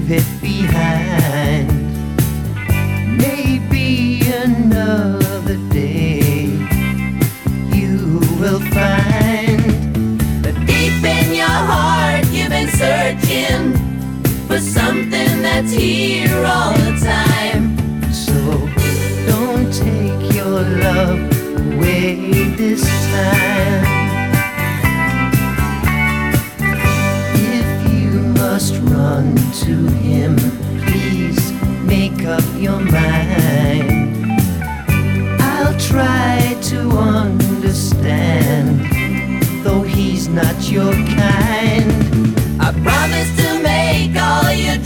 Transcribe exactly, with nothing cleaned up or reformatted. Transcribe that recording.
leave it behind. Maybe another day you will find that deep in your heart you've been searching for something that's here all the time. So don't take your love away this time. If you must run to him,